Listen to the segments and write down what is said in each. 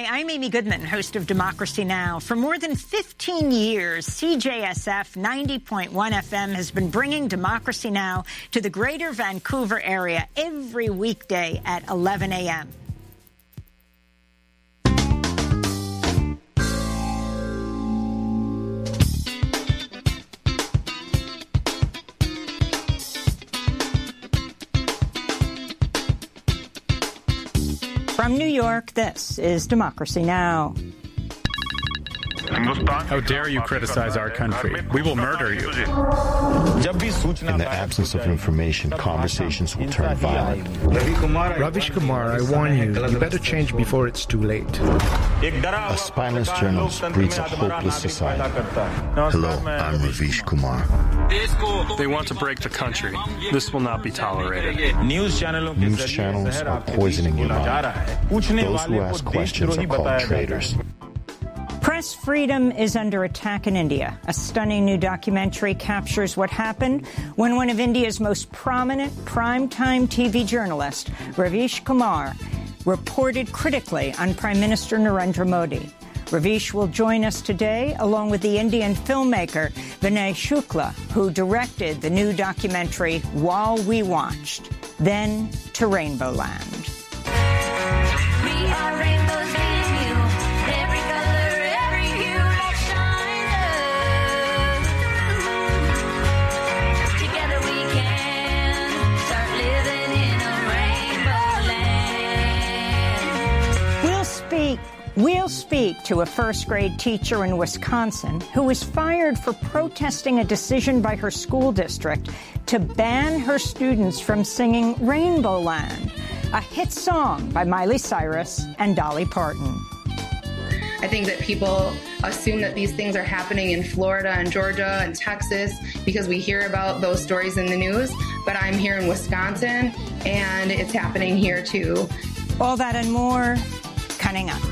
Hi, I'm Amy Goodman, host of Democracy Now! For more than 15 years, CJSF 90.1 FM has been bringing Democracy Now! To the greater Vancouver area every weekday at 11 a.m. From New York, this is Democracy Now! How dare you criticize our country? We will murder you. In the absence of information, conversations will turn violent. Ravish Kumar, I warn you, you better change before it's too late. A spineless journalist breeds a hopeless society. Hello, I'm Ravish Kumar. They want to break the country. This will not be tolerated. News channels are poisoning your mind. Those who ask questions are called traitors. Press freedom is under attack in India. A stunning new documentary captures what happened when one of India's most prominent primetime TV journalists, Ravish Kumar, reported critically on Prime Minister Narendra Modi. Ravish will join us today, along with the Indian filmmaker Vinay Shukla, who directed the new documentary While We Watched, Then to Rainbow Land. We are rainbows in you, every color, every hue that shines through. Together we can start living in a rainbow land. We'll speak to a first-grade teacher in Wisconsin who was fired for protesting a decision by her school district to ban her students from singing Rainbow Land, a hit song by Miley Cyrus and Dolly Parton. I think that people assume that these things are happening in Florida and Georgia and Texas because we hear about those stories in the news, but I'm here in Wisconsin and it's happening here too. All that and more coming up.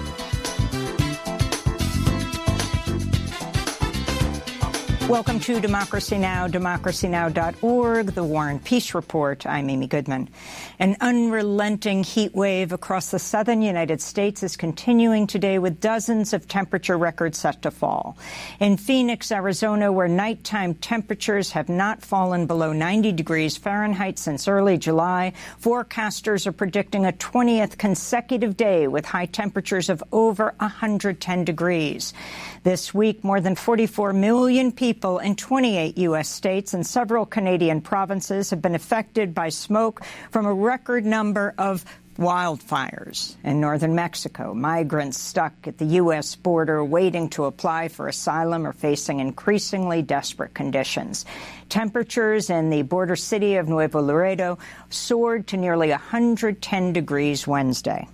Welcome to Democracy Now!, democracynow.org, the War and Peace Report. I'm Amy Goodman. An unrelenting heat wave across the southern United States is continuing today with dozens of temperature records set to fall. In Phoenix, Arizona, where nighttime temperatures have not fallen below 90 degrees Fahrenheit since early July, forecasters are predicting a 20th consecutive day with high temperatures of over 110 degrees. This week, more than 44 million people in 28 U.S. states and several Canadian provinces have been affected by smoke from a record number of wildfires. In northern Mexico, migrants stuck at the U.S. border waiting to apply for asylum are facing increasingly desperate conditions. Temperatures in the border city of Nuevo Laredo soared to nearly 110 degrees Wednesday.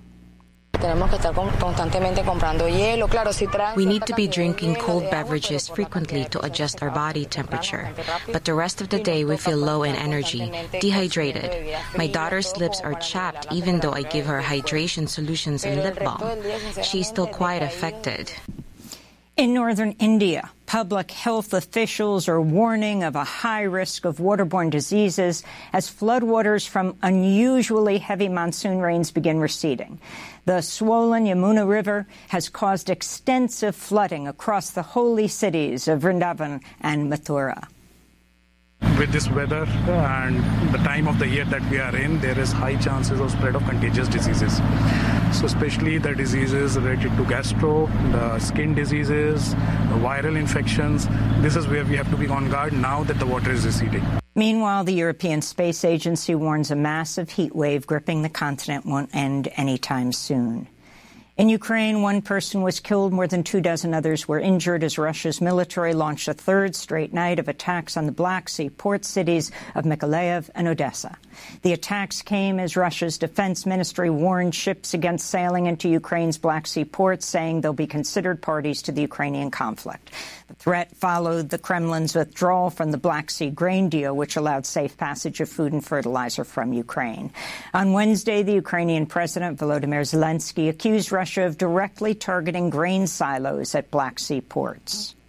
We need to be drinking cold beverages frequently to adjust our body temperature. But the rest of the day we feel low in energy, dehydrated. My daughter's lips are chapped even though I give her hydration solutions and lip balm. She's still quite affected. In northern India, public health officials are warning of a high risk of waterborne diseases as floodwaters from unusually heavy monsoon rains begin receding. The swollen Yamuna River has caused extensive flooding across the holy cities of Vrindavan and Mathura. With this weather and the time of the year that we are in, there is high chances of spread of contagious diseases. So especially the diseases related to gastro, the skin diseases, the viral infections. This is where we have to be on guard now that the water is receding. Meanwhile, the European Space Agency warns a massive heat wave gripping the continent won't end anytime soon. In Ukraine, one person was killed, more than 24 others were injured as Russia's military launched a third straight night of attacks on the Black Sea port cities of Mykolaiv and Odessa. The attacks came as Russia's defense ministry warned ships against sailing into Ukraine's Black Sea ports, saying they'll be considered parties to the Ukrainian conflict. The threat followed the Kremlin's withdrawal from the Black Sea grain deal, which allowed safe passage of food and fertilizer from Ukraine. On Wednesday, the Ukrainian President Volodymyr Zelensky accused Russia of directly targeting grain silos at Black Sea ports.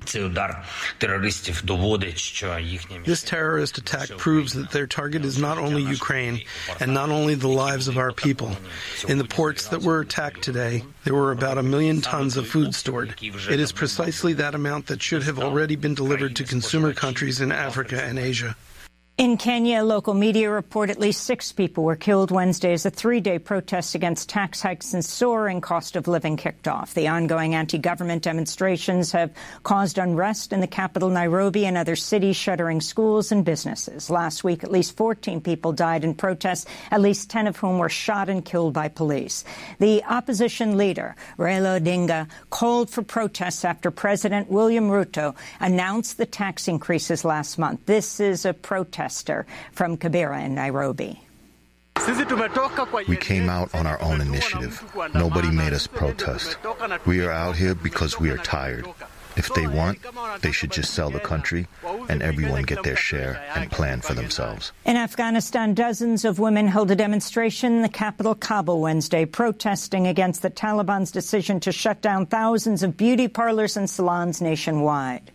This terrorist attack proves that their target is not only Ukraine and not only the lives of our people. In the ports that were attacked today, there were about 1 million tons of food stored. It is precisely that amount that should have already been delivered to consumer countries in Africa and Asia. In Kenya, local media report at least 6 people were killed Wednesday as a 3-day protest against tax hikes and soaring cost of living kicked off. The ongoing anti-government demonstrations have caused unrest in the capital, Nairobi, and other cities, shuttering schools and businesses. Last week, at least 14 people died in protests, at least 10 of whom were shot and killed by police. The opposition leader, Raila Odinga, called for protests after President William Ruto announced the tax increases last month. This is a protester from Kibera in Nairobi. We came out on our own initiative. Nobody made us protest. We are out here because we are tired. If they want, they should just sell the country and everyone get their share and plan for themselves. In Afghanistan, dozens of women held a demonstration in the capital, Kabul, Wednesday, protesting against the Taliban's decision to shut down thousands of beauty parlors and salons nationwide.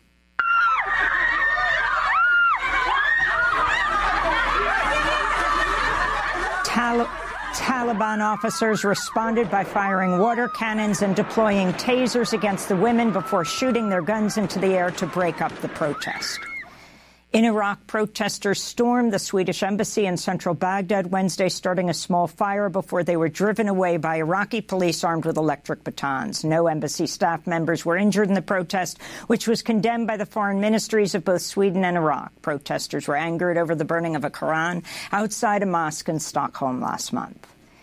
Taliban officers responded by firing water cannons and deploying tasers against the women before shooting their guns into the air to break up the protest. In Iraq, protesters stormed the Swedish embassy in central Baghdad Wednesday, starting a small fire before they were driven away by Iraqi police armed with electric batons. No embassy staff members were injured in the protest, which was condemned by the foreign ministries of both Sweden and Iraq. Protesters were angered over the burning of a Quran outside a mosque in Stockholm last month.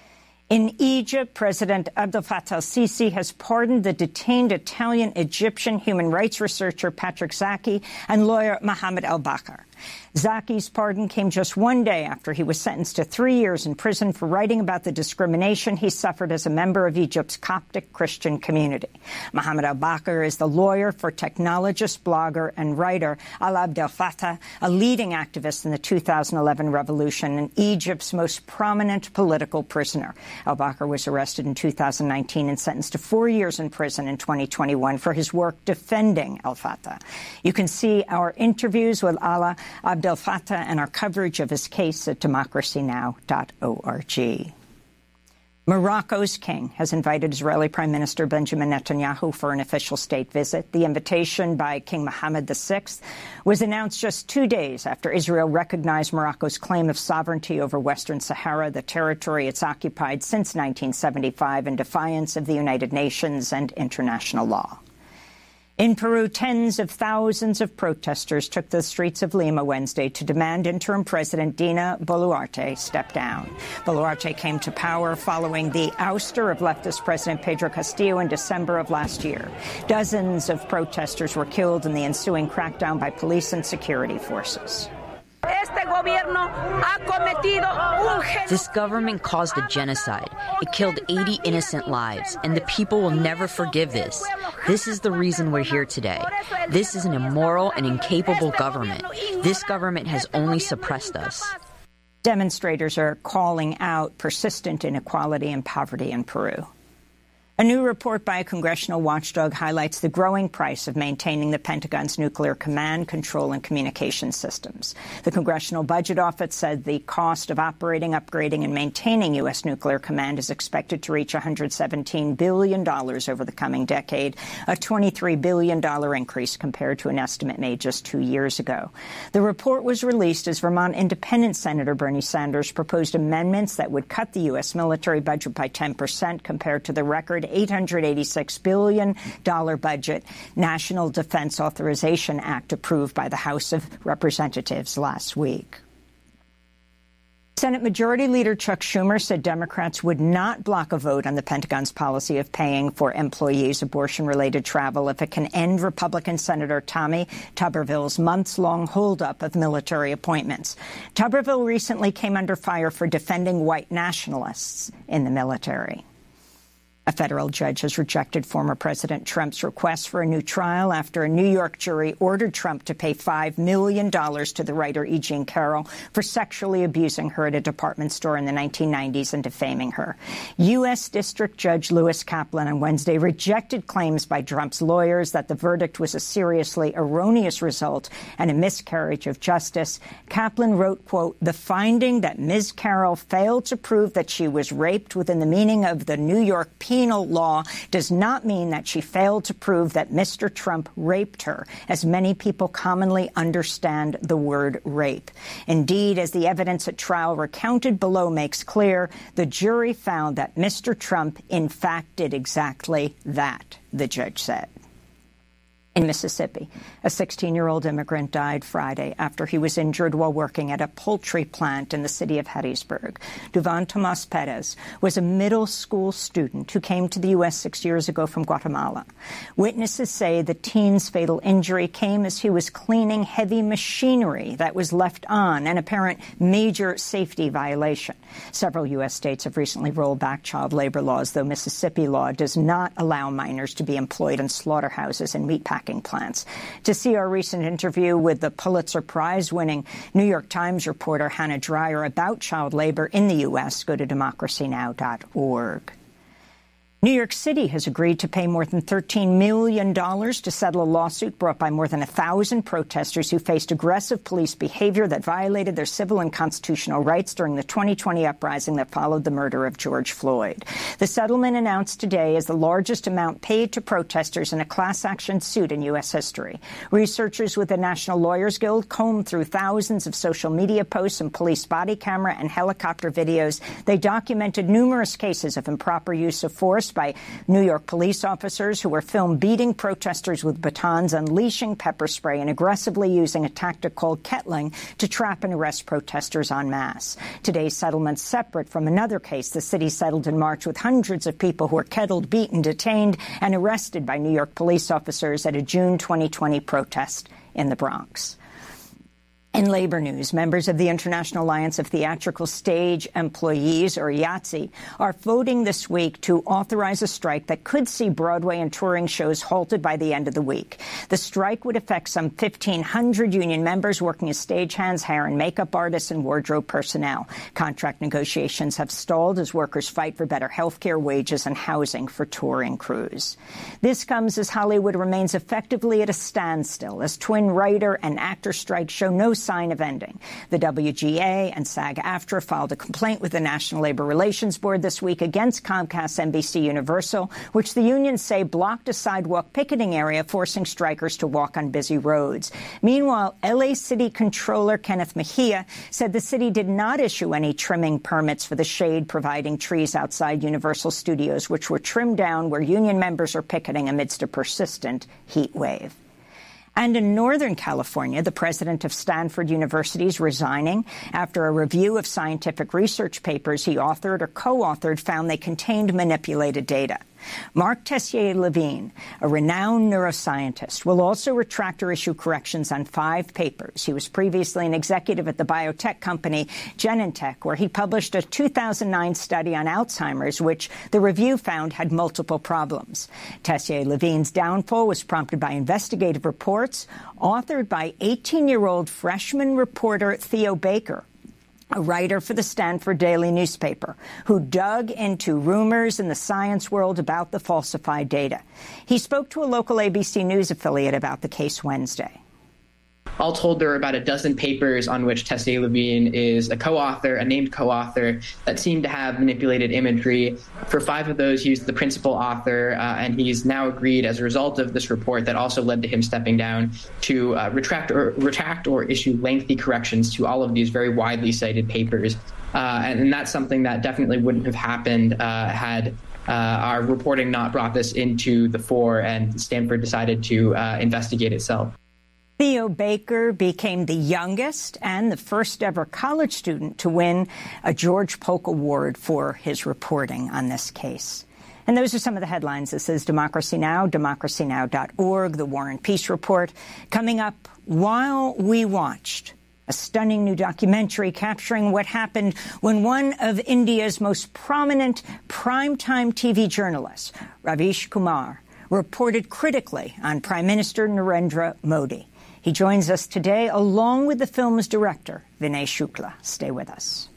In Egypt, President Abdel Fattah al-Sisi has pardoned the detained Italian-Egyptian human rights researcher Patrick Zaki and lawyer Mohammed al-Bakr. Zaki's pardon came just 1 day after he was sentenced to 3 years in prison for writing about the discrimination he suffered as a member of Egypt's Coptic Christian community. Mohammed al-Bakr is the lawyer for technologist, blogger, and writer Alaa Abdel Fattah, a leading activist in the 2011 revolution and Egypt's most prominent political prisoner. Al-Bakr was arrested in 2019 and sentenced to 4 years in prison in 2021 for his work defending al-Fattah. You can see our interviews with Alaa Abdel Fattah and our coverage of his case at democracynow.org. Morocco's king has invited Israeli Prime Minister Benjamin Netanyahu for an official state visit. The invitation by King Mohammed VI was announced just 2 days after Israel recognized Morocco's claim of sovereignty over Western Sahara, the territory it's occupied since 1975 in defiance of the United Nations and international law. In Peru, tens of thousands of protesters took the streets of Lima Wednesday to demand interim President Dina Boluarte step down. Boluarte came to power following the ouster of leftist President Pedro Castillo in December of last year. Dozens of protesters were killed in the ensuing crackdown by police and security forces. This government caused a genocide. It killed 80 innocent lives, and the people will never forgive this. This is the reason we're here today. This is an immoral and incapable government. This government has only suppressed us. Demonstrators are calling out persistent inequality and poverty in Peru. A new report by a congressional watchdog highlights the growing price of maintaining the Pentagon's nuclear command, control, and communication systems. The Congressional Budget Office said the cost of operating, upgrading, and maintaining U.S. nuclear command is expected to reach $117 billion over the coming decade, a $23 billion increase compared to an estimate made just 2 years ago. The report was released as Vermont Independent Senator Bernie Sanders proposed amendments that would cut the U.S. military budget by 10% compared to the record $886 billion budget National Defense Authorization Act approved by the House of Representatives last week. Senate Majority Leader Chuck Schumer said Democrats would not block a vote on the Pentagon's policy of paying for employees' abortion-related travel if it can end Republican Senator Tommy Tuberville's months-long holdup of military appointments. Tuberville recently came under fire for defending white nationalists in the military. A federal judge has rejected former President Trump's request for a new trial after a New York jury ordered Trump to pay $5 million to the writer E. Jean Carroll for sexually abusing her at a department store in the 1990s and defaming her. U.S. District Judge Lewis Kaplan on Wednesday rejected claims by Trump's lawyers that the verdict was a seriously erroneous result and a miscarriage of justice. Kaplan wrote, quote, "The finding that Ms. Carroll failed to prove that she was raped within the meaning of the New York penal law does not mean that she failed to prove that Mr. Trump raped her, as many people commonly understand the word rape. Indeed, as the evidence at trial recounted below makes clear, the jury found that Mr. Trump in fact did exactly that," the judge said. In Mississippi, a 16-year-old immigrant died Friday after he was injured while working at a poultry plant in the city of Hattiesburg. Duvan Tomas Perez was a middle school student who came to the U.S. 6 years ago from Guatemala. Witnesses say the teen's fatal injury came as he was cleaning heavy machinery that was left on, an apparent major safety violation. Several U.S. states have recently rolled back child labor laws, though Mississippi law does not allow minors to be employed in slaughterhouses and meatpacking plants. To see our recent interview with the Pulitzer Prize-winning New York Times reporter Hannah Dreier about child labor in the U.S., go to democracynow.org. New York City has agreed to pay more than $13 million to settle a lawsuit brought by more than 1,000 protesters who faced aggressive police behavior that violated their civil and constitutional rights during the 2020 uprising that followed the murder of George Floyd. The settlement announced today is the largest amount paid to protesters in a class-action suit in U.S. history. Researchers with the National Lawyers Guild combed through thousands of social media posts and police body camera and helicopter videos. They documented numerous cases of improper use of force by New York police officers who were filmed beating protesters with batons, unleashing pepper spray, and aggressively using a tactic called kettling to trap and arrest protesters en masse. Today's settlement's separate from another case the city settled in March with hundreds of people who were kettled, beaten, detained, and arrested by New York police officers at a June 2020 protest in the Bronx. In labor news, members of the International Alliance of Theatrical Stage Employees, or IATSE, are voting this week to authorize a strike that could see Broadway and touring shows halted by the end of the week. The strike would affect some 1,500 union members working as stagehands, hair and makeup artists, and wardrobe personnel. Contract negotiations have stalled as workers fight for better health care, wages, and housing for touring crews. This comes as Hollywood remains effectively at a standstill, as twin writer and actor strikes show no sign of ending. The WGA and SAG-AFTRA filed a complaint with the National Labor Relations Board this week against Comcast NBC Universal, which the unions say blocked a sidewalk picketing area, forcing strikers to walk on busy roads. Meanwhile, L.A. City Controller Kenneth Mejia said the city did not issue any trimming permits for the shade-providing trees outside Universal Studios, which were trimmed down where union members are picketing amidst a persistent heat wave. And in Northern California, the president of Stanford University is resigning after a review of scientific research papers he authored or co-authored found they contained manipulated data. Mark Tessier-Levine, a renowned neuroscientist, will also retract or issue corrections on 5 papers. He was previously an executive at the biotech company Genentech, where he published a 2009 study on Alzheimer's, which the review found had multiple problems. Tessier-Levine's downfall was prompted by investigative reports authored by 18-year-old freshman reporter Theo Baker, a writer for the Stanford Daily newspaper, who dug into rumors in the science world about the falsified data. He spoke to a local ABC News affiliate about the case Wednesday. All told, there are about a dozen papers on which Tessier-Levine is a co-author, a named co-author, that seem to have manipulated imagery. For 5 of those, he's the principal author, and he's now agreed, as a result of this report that also led to him stepping down, to retract or issue lengthy corrections to all of these very widely cited papers. And that's something that definitely wouldn't have happened had our reporting not brought this into the fore and Stanford decided to investigate itself. Theo Baker became the youngest and the first ever college student to win a George Polk Award for his reporting on this case. And those are some of the headlines. This is Democracy Now!, democracynow.org, the War and Peace Report. Coming up, while we watched, A stunning new documentary capturing what happened when one of India's most prominent primetime TV journalists, Ravish Kumar, reported critically on Prime Minister Narendra Modi. He joins us today along with the film's director, Vinay Shukla. Stay with us.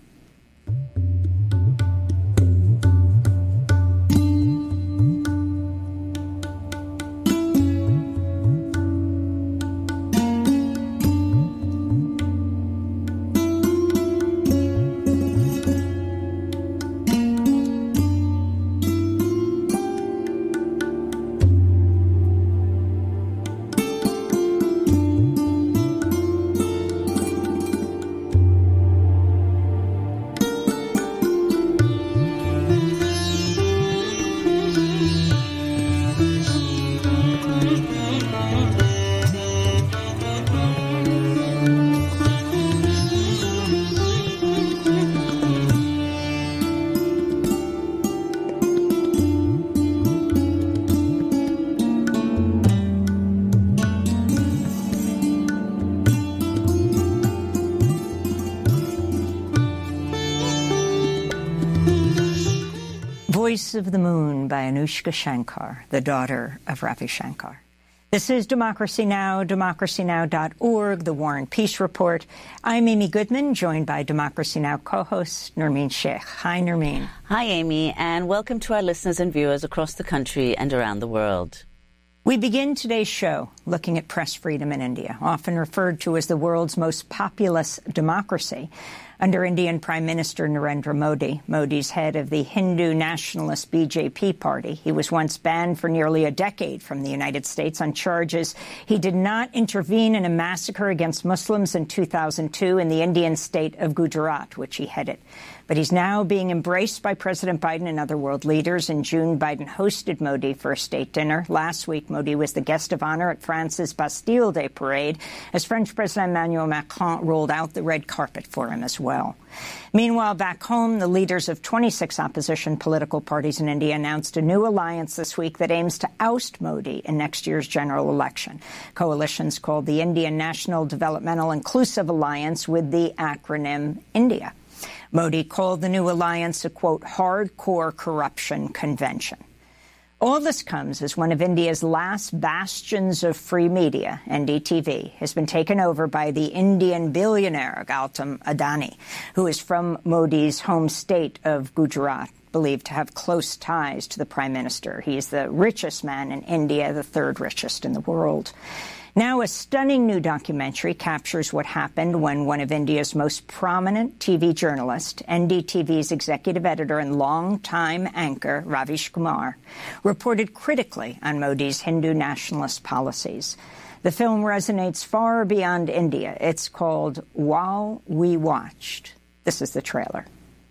Voice of the Moon by Anushka Shankar, the daughter of Ravi Shankar. This is Democracy Now!, democracynow.org, the War and Peace Report. I'm Amy Goodman, joined by Democracy Now! Co-host Nermeen Sheikh. Hi, Nermeen. Hi, Amy, and welcome to our listeners and viewers across the country and around the world. We begin today's show looking at press freedom in India, often referred to as the world's most populous democracy. Under Indian Prime Minister Narendra Modi, Modi's head of the Hindu nationalist BJP party, he was once banned for nearly a decade from the United States on charges he did not intervene in a massacre against Muslims in 2002 in the Indian state of Gujarat, which he headed. But he's now being embraced by President Biden and other world leaders. In June, Biden hosted Modi for a state dinner. Last week, Modi was the guest of honor at France's Bastille Day parade, as French President Emmanuel Macron rolled out the red carpet for him as well. Meanwhile, back home, the leaders of 26 opposition political parties in India announced a new alliance this week that aims to oust Modi in next year's general election. Coalitions called the Indian National Developmental Inclusive Alliance, with the acronym INDIA. Modi called the new alliance a, quote, hardcore corruption convention. All this comes as one of India's last bastions of free media, NDTV, has been taken over by the Indian billionaire Gautam Adani, who is from Modi's home state of Gujarat, believed to have close ties to the Prime Minister. He is the richest man in India, the third richest in the world. Now, a stunning new documentary captures what happened when one of India's most prominent TV journalists, NDTV's executive editor and longtime anchor, Ravish Kumar, reported critically on Modi's Hindu nationalist policies. The film resonates far beyond India. It's called While We Watched. This is the trailer.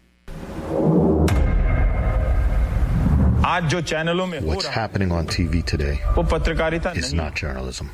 What's happening on TV today is not journalism.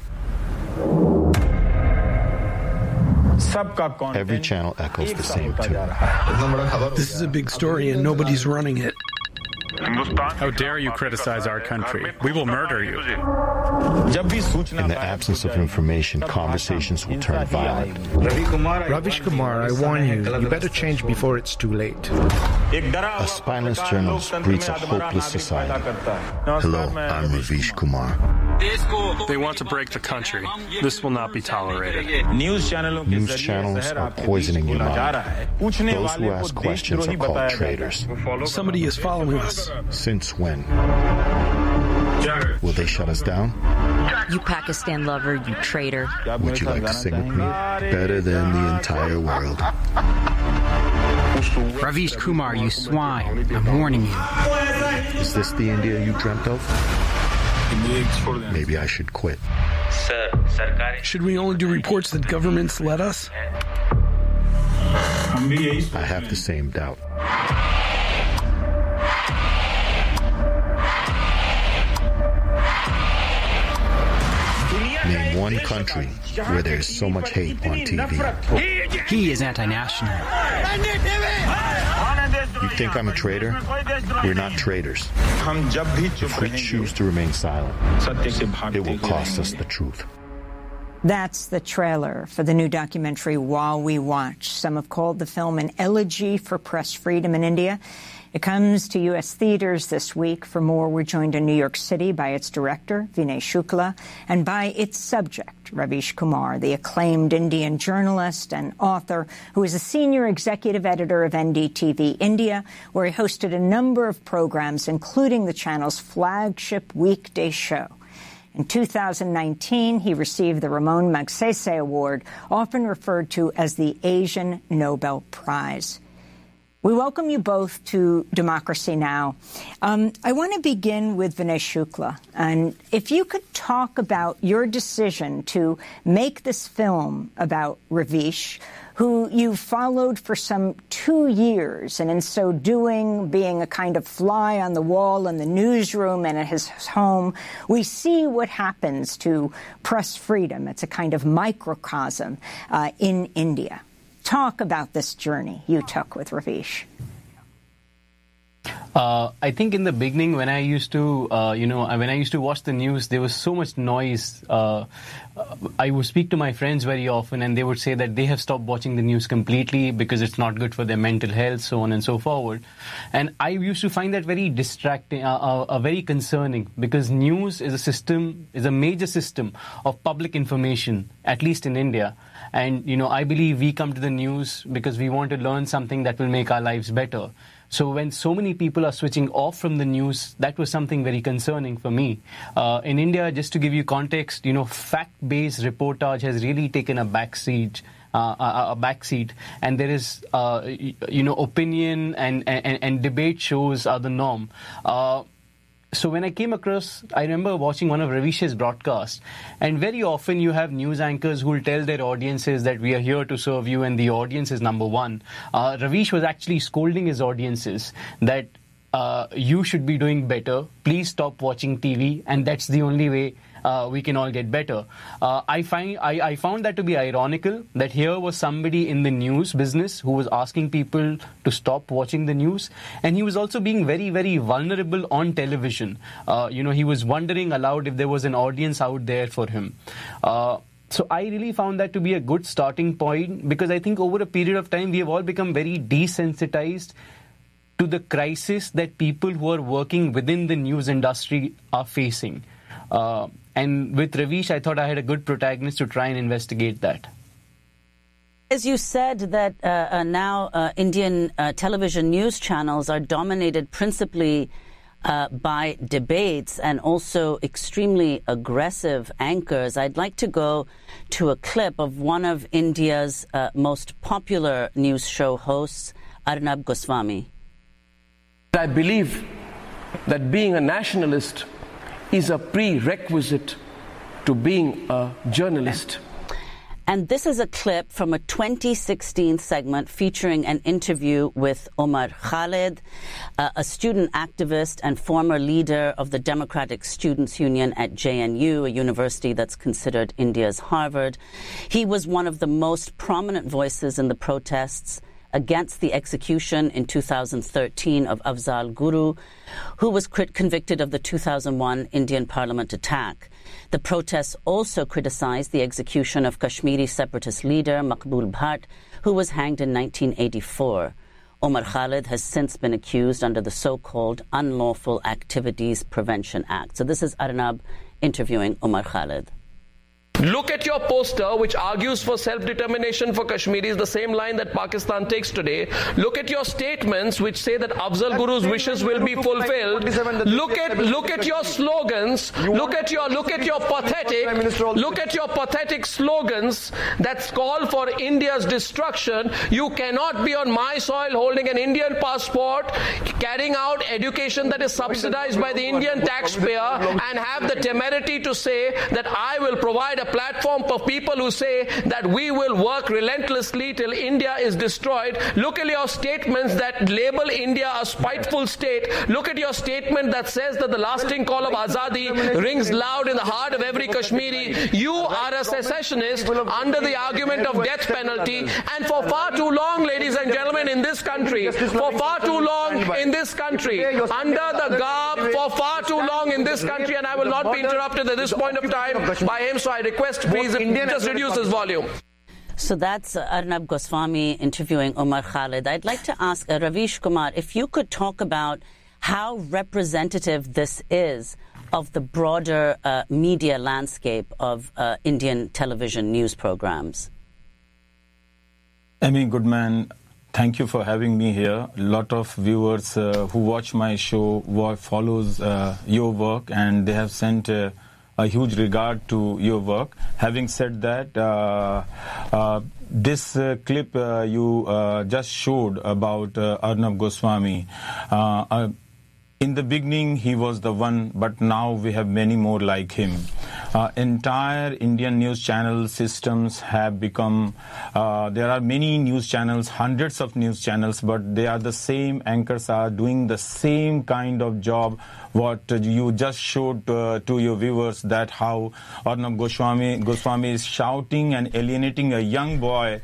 Every channel echoes the same tune. This is a big story and nobody's running it. How dare you criticize our country? We will murder you. In the absence of information, conversations will turn violent. Ravish Kumar, I warn you, you better change before it's too late. A spineless journalist breeds a hopeless society. Hello, I'm Ravish Kumar. They want to break the country. This will not be tolerated. News channels are poisoning your mind. Those who ask questions are called traitors. Somebody is following us. Since when? Will they shut us down? You Pakistan lover, you traitor. Would you like to sing with me? Better than the entire world. Ravish Kumar, you swine. I'm warning you. Is this the India you dreamt of? Maybe I should quit. Should we only do reports that governments let us? I have the same doubt. Name one country where there's so much hate on TV. He is anti-national. You think I'm a traitor? We're not traitors. If we choose to remain silent, it will cost us the truth. That's the trailer for the new documentary, While We Watch. Some have called the film an elegy for press freedom in India. It comes to U.S. theaters this week. For more, we're joined in New York City by its director, Vinay Shukla, and by its subject, Ravish Kumar, the acclaimed Indian journalist and author who is a senior executive editor of NDTV India, where he hosted a number of programs, including the channel's flagship weekday show. In 2019, he received the Ramon Magsaysay Award, often referred to as the Asian Nobel Prize. We welcome you both to Democracy Now! I want to begin with Vinay Shukla. And if you could talk about your decision to make this film about Ravish, who you followed for some 2 years, and in so doing, being a kind of fly on the wall in the newsroom and at his home, we see what happens to press freedom. It's a kind of microcosm in India. Talk about this journey you took with Ravish. I think in the beginning, when I used to, when I used to watch the news, there was so much noise. I would speak to my friends very often, and they would say that they have stopped watching the news completely because it's not good for their mental health, so on and so forward. And I used to find that very distracting, very concerning, because news is a major system of public information, at least in India. And, I believe we come to the news because we want to learn something that will make our lives better. So when so many people are switching off from the news, that was something very concerning for me. In India, just to give you context, fact-based reportage has really taken a backseat. And there is, opinion and debate shows are the norm. So when I came across, I remember watching one of Ravish's broadcasts, and very often you have news anchors who will tell their audiences that we are here to serve you and the audience is number one. Ravish was actually scolding his audiences that you should be doing better, please stop watching TV, and that's the only way we can all get better. I found that to be ironical, that here was somebody in the news business who was asking people to stop watching the news, and he was also being very, very vulnerable on television. He was wondering aloud if there was an audience out there for him. So I really found that to be a good starting point, because I think over a period of time we have all become very desensitized to the crisis that people who are working within the news industry are facing. And with Ravish, I thought I had a good protagonist to try and investigate that. As you said, that now Indian television news channels are dominated principally by debates and also extremely aggressive anchors. I'd like to go to a clip of one of India's most popular news show hosts, Arnab Goswami. I believe that being a nationalist is a prerequisite to being a journalist. And this is a clip from a 2016 segment featuring an interview with Omar Khalid, a student activist and former leader of the Democratic Students Union at JNU, a university that's considered India's Harvard. He was one of the most prominent voices in the protests against the execution in 2013 of Afzal Guru, who was convicted of the 2001 Indian Parliament attack. The protests also criticized the execution of Kashmiri separatist leader Maqbool Bhatt, who was hanged in 1984. Omar Khalid has since been accused under the so-called Unlawful Activities Prevention Act. So this is Arnab interviewing Omar Khalid. Look at your poster, which argues for self-determination for Kashmiris, the same line that Pakistan takes today. Look at your statements, which say that Afzal Guru's wishes will be fulfilled. Look at your slogans. Look at your pathetic slogans that call for India's destruction. You cannot be on my soil holding an Indian passport, carrying out education that is subsidized by the Indian taxpayer, and have the temerity to say that I will provide a platform for people who say that we will work relentlessly till India is destroyed. Look at your statements that label India a spiteful state. Look at your statement that says that the lasting call of Azadi rings loud in the heart of every Kashmiri. You are a secessionist under the argument of death penalty, and for far too long, ladies and gentlemen, in this country, under the garb, for far too long in this country, and I will not be interrupted at this point of time by him, so I request, please, just reduce this volume. So that's Arnab Goswami interviewing Omar Khalid. I'd like to ask Ravish Kumar, if you could talk about how representative this is of the broader media landscape of Indian television news programs. Amy Goodman, thank you for having me here. A lot of viewers who watch my show follows your work, and they have sent a huge regard to your work. Having said that, this clip you just showed about Arnab Goswami, in the beginning, he was the one, but now we have many more like him. Entire Indian news channel systems have become, there are many news channels, hundreds of news channels, but they are the same, anchors are doing the same kind of job what you just showed to your viewers, that how Arnab Goswami is shouting and alienating a young boy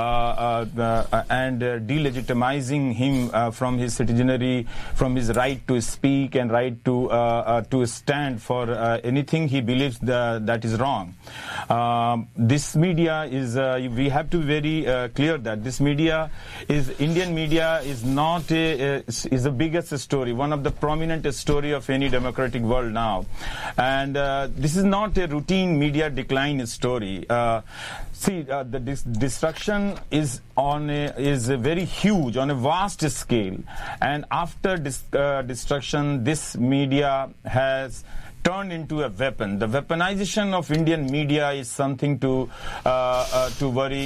and delegitimizing him from his citizenry, from his right to speak and right to stand for anything he believes that is wrong. This media is, we have to be very clear that this media is, Indian media is not is the biggest story, one of the prominent story of any democratic world now. And this is not a routine media decline story. See, the destruction is very huge, on a vast scale. And after destruction, this media has turned into a weapon. The weaponization of Indian media is something to worry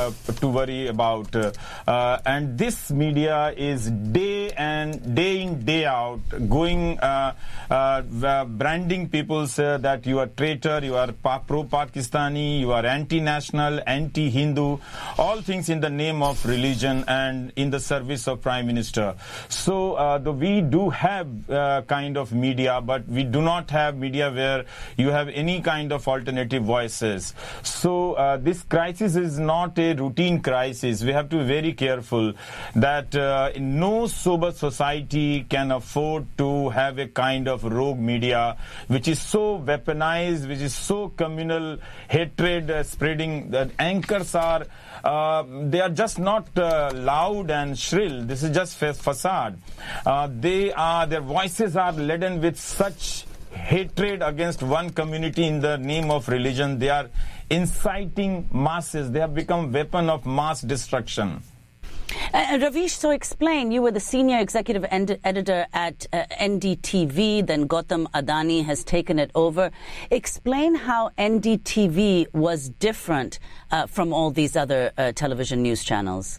about. And this media is day in, day out going branding people that you are traitor, you are pro-Pakistani, you are anti-national, anti-Hindu, all things in the name of religion and in the service of Prime Minister. So we do have kind of media, but we do not have media where you have any kind of alternative voices. So this crisis is not a routine crisis. We have to be very careful that no sober society can afford to have a kind of rogue media which is so weaponized, which is so communal hatred spreading. That anchors are they are just not loud and shrill. This is just facade. Their voices are laden with such hatred against one community in the name of religion. They are inciting masses. They have become weapon of mass destruction. Ravish, so explain, you were the senior executive editor at NDTV, then Gautam Adani has taken it over. Explain how NDTV was different from all these other television news channels.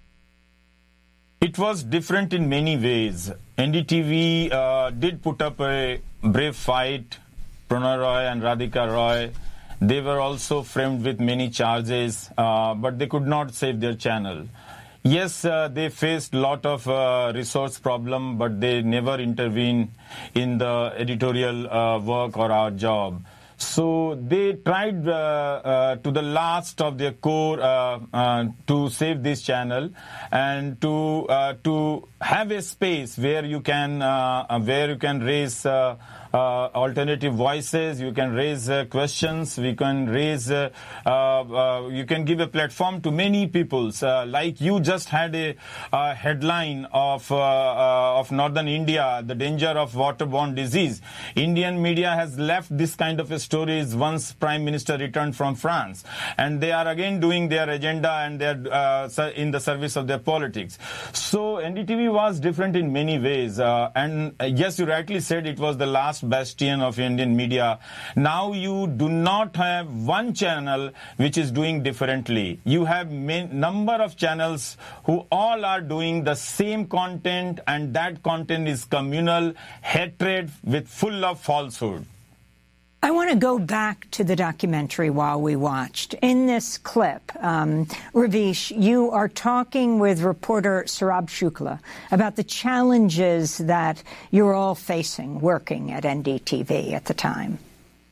It was different in many ways. NDTV did put up a brave fight. Prannoy Roy and Radhika Roy, they were also framed with many charges, but they could not save their channel. Yes, they faced a lot of resource problem, but they never intervened in the editorial work or our job. So they tried to the last of their core to save this channel and to have a space where you can raise alternative voices, you can raise questions, we can raise, you can give a platform to many people. Like you just had a headline of northern India, the danger of waterborne disease. Indian media has left this kind of stories once Prime Minister returned from France, and they are again doing their agenda and they are in the service of their politics. So NDTV was different in many ways, and yes, you rightly said it was the last bastion of Indian media. Now you do not have one channel which is doing differently. You have number of channels who all are doing the same content, and that content is communal hatred with full of falsehood. I want to go back to the documentary While We Watched. In this clip, Ravish, you are talking with reporter Saurabh Shukla about the challenges that you're all facing working at NDTV at the time.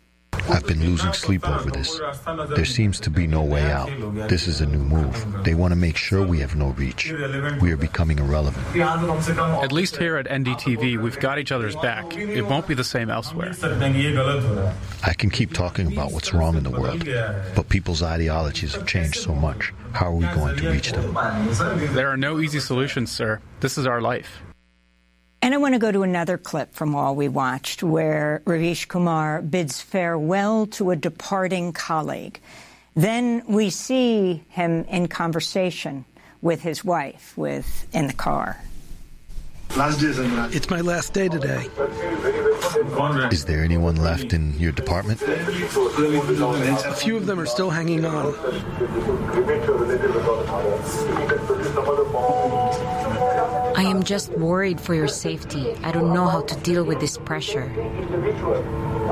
I've been losing sleep over this. There seems to be no way out. This is a new move. They want to make sure we have no reach. We are becoming irrelevant. At least here at NDTV, we've got each other's back. It won't be the same elsewhere. I can keep talking about what's wrong in the world, but people's ideologies have changed so much. How are we going to reach them? There are no easy solutions, sir. This is our life. And I want to go to another clip from All We Watched, where Ravish Kumar bids farewell to a departing colleague. Then we see him in conversation with his wife, in the car. It's my last day today. Is there anyone left in your department? A few of them are still hanging on. I am just worried for your safety. I don't know how to deal with this pressure.